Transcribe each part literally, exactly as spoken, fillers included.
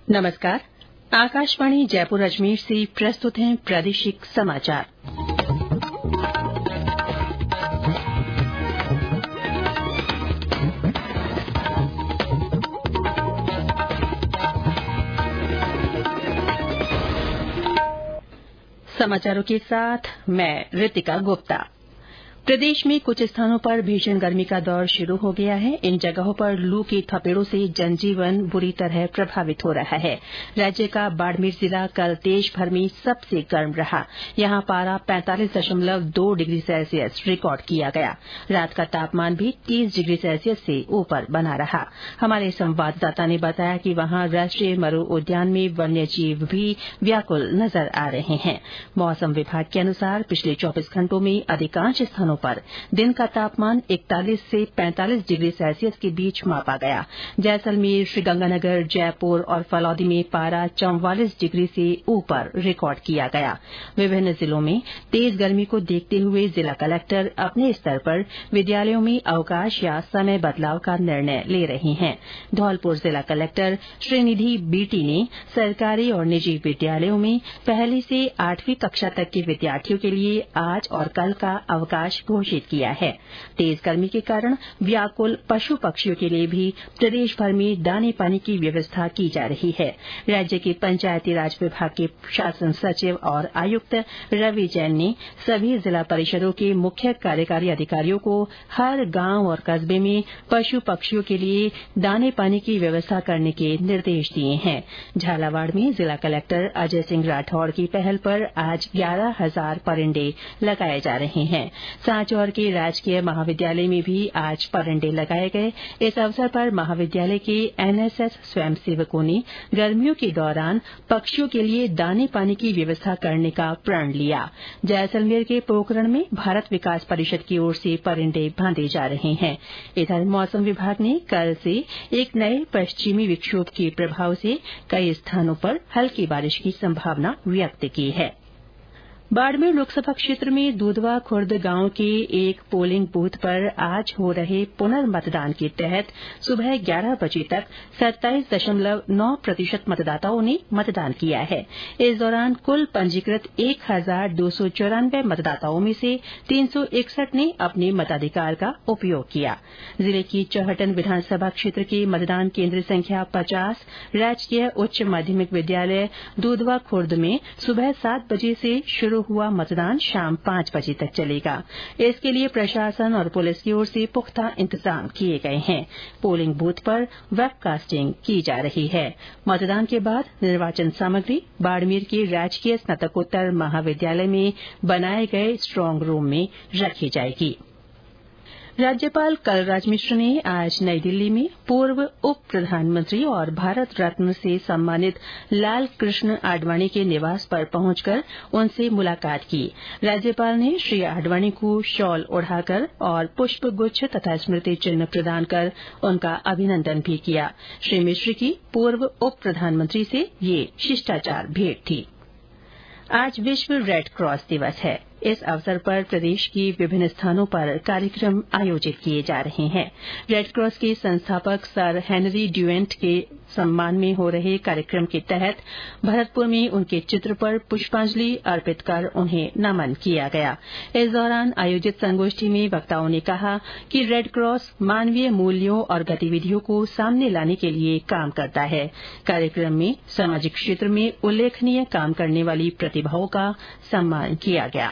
नमस्कार। आकाशवाणी जयपुर अजमेर से प्रस्तुत हैं प्रादेशिक समाचार। समाचारों के साथ मैं रितिका गुप्ता। प्रदेश में कुछ स्थानों पर भीषण गर्मी का दौर शुरू हो गया है। इन जगहों पर लू के थपेड़ों से जनजीवन बुरी तरह प्रभावित हो रहा है। राज्य का बाड़मेर जिला कल देश भर में सबसे गर्म रहा। यहां पारा पैंतालीस दशमलव दो डिग्री सेल्सियस रिकॉर्ड किया गया। रात का तापमान भी तीस डिग्री सेल्सियस से ऊपर बना रहा। हमारे संवाददाता ने बताया कि वहां राष्ट्रीय मरू उद्यान में वन्य जीव भी व्याकुल नजर आ रहे हैं। मौसम विभाग के अनुसार पिछले चौबीस घंटों में अधिकांश स्थानों पर दिन का तापमान इकतालीस से पैंतालीस डिग्री सेल्सियस के बीच मापा गया। जैसलमेर, श्रीगंगानगर, जयपुर और फलौदी में पारा चौवालीस डिग्री से ऊपर रिकॉर्ड किया गया। विभिन्न जिलों में तेज गर्मी को देखते हुए जिला कलेक्टर अपने स्तर पर विद्यालयों में अवकाश या समय बदलाव का निर्णय ले रहे हैं। धौलपुर जिला कलेक्टर श्रीनिधि बीटी ने सरकारी और निजी विद्यालयों में पहली से आठवीं कक्षा तक के विद्यार्थियों के लिए आज और कल का अवकाश घोषित किया है। तेज गर्मी के कारण व्याकुल पशु पक्षियों के लिए भी प्रदेश भर में दाने पानी की व्यवस्था की जा रही है। राज्य के पंचायती राज विभाग के शासन सचिव और आयुक्त रवि जैन ने सभी जिला परिषदों के मुख्य कार्यकारी अधिकारियों को हर गांव और कस्बे में पशु पक्षियों के लिए दाने पानी की व्यवस्था करने के निर्देश दिए हैं। झालावाड़ में जिला कलेक्टर अजय सिंह राठौड़ की पहल पर आज ग्यारह हजार परिंडे लगाए जा रहे हैं। सांचौर के राजकीय महाविद्यालय में भी आज परिंडे लगाए गए। इस अवसर पर महाविद्यालय के एनएसएस स्वयंसेवकों ने गर्मियों के दौरान पक्षियों के लिए दाने पानी की व्यवस्था करने का प्रण लिया। जैसलमेर के पोखरण में भारत विकास परिषद की ओर से परिंडे बांधे जा रहे हैं। इधर मौसम विभाग ने कल से एक नए पश्चिमी विक्षोभ के प्रभाव से कई स्थानों पर हल्की बारिश की संभावना व्यक्त की है। बाड़मेर लोकसभा क्षेत्र में दूधवा खुर्द गांव के एक पोलिंग बूथ पर आज हो रहे पुनर्मतदान के तहत सुबह ग्यारह बजे तक सत्ताईस दशमलव नौ प्रतिशत मतदाताओं ने मतदान किया है। इस दौरान कुल पंजीकृत एक हजार दो सौ चौरानवे मतदाताओं में से तीन सौ इकसठ ने अपने मताधिकार का उपयोग किया। जिले की चौहटन विधानसभा क्षेत्र के मतदान केन्द्र संख्या पचास राजकीय उच्च माध्यमिक विद्यालय दूधवा खुर्द में सुबह सात बजे से शुरू हुआ मतदान शाम पांच बजे तक चलेगा। इसके लिए प्रशासन और पुलिस की ओर से पुख्ता इंतजाम किए गए हैं। पोलिंग बूथ पर वेबकास्टिंग की जा रही है। मतदान के बाद निर्वाचन सामग्री बाड़मेर के राजकीय स्नातकोत्तर महाविद्यालय में बनाए गए स्ट्रांग रूम में रखी जाएगी। राज्यपाल कलराज मिश्र ने आज नई दिल्ली में पूर्व उप प्रधानमंत्री और भारत रत्न से सम्मानित लाल कृष्ण आडवाणी के निवास पर पहुंचकर उनसे मुलाकात की। राज्यपाल ने श्री आडवाणी को शॉल ओढ़ाकर और पुष्प गुच्छ तथा स्मृति चिन्ह प्रदान कर उनका अभिनंदन भी किया। श्री मिश्र की पूर्व उप प्रधानमंत्री से ये शिष्टाचार भेंट थी। आज विश्व रेड क्रॉस दिवस है। इस अवसर पर प्रदेश की विभिन्न स्थानों पर कार्यक्रम आयोजित किए जा रहे हैं। रेड क्रॉस के संस्थापक सर हेनरी ड्यूएंट के सम्मान में हो रहे कार्यक्रम के तहत भरतपुर में उनके चित्र पर पुष्पांजलि अर्पित कर उन्हें नमन किया गया। इस दौरान आयोजित संगोष्ठी में वक्ताओं ने कहा कि रेड क्रॉस मानवीय मूल्यों और गतिविधियों को सामने लाने के लिए काम करता है। कार्यक्रम में सामाजिक क्षेत्र में उल्लेखनीय काम करने वाली प्रतिभाओं का सम्मान किया गया।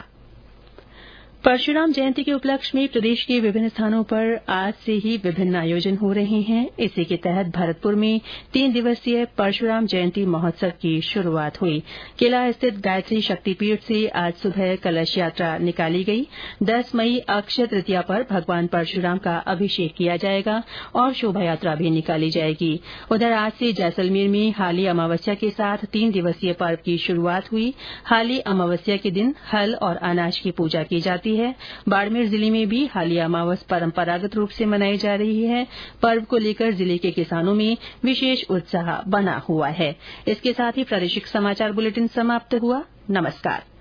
परशुराम जयंती के उपलक्ष्य में प्रदेश के विभिन्न स्थानों पर आज से ही विभिन्न आयोजन हो रहे हैं। इसी के तहत भरतपुर में तीन दिवसीय परशुराम जयंती महोत्सव की शुरूआत हुई। किला स्थित गायत्री शक्तिपीठ से आज सुबह कलश यात्रा निकाली गई। दस मई अक्षय तृतीया पर भगवान परशुराम का अभिषेक किया जाएगा और शोभा यात्रा भी निकाली जाएगी। उधर आज से जैसलमेर में हाली अमावस्या के साथ तीन दिवसीय पर्व की शुरूआत हुई। हाली अमावस्या के दिन हल और अनाज की पूजा की जाती है। बाड़मेर जिले में भी हाली अमावस परंपरागत रूप से मनाई जा रही है। पर्व को लेकर जिले के किसानों में विशेष उत्साह बना हुआ है। इसके साथ ही प्रादेशिक समाचार बुलेटिन समाप्त हुआ। नमस्कार।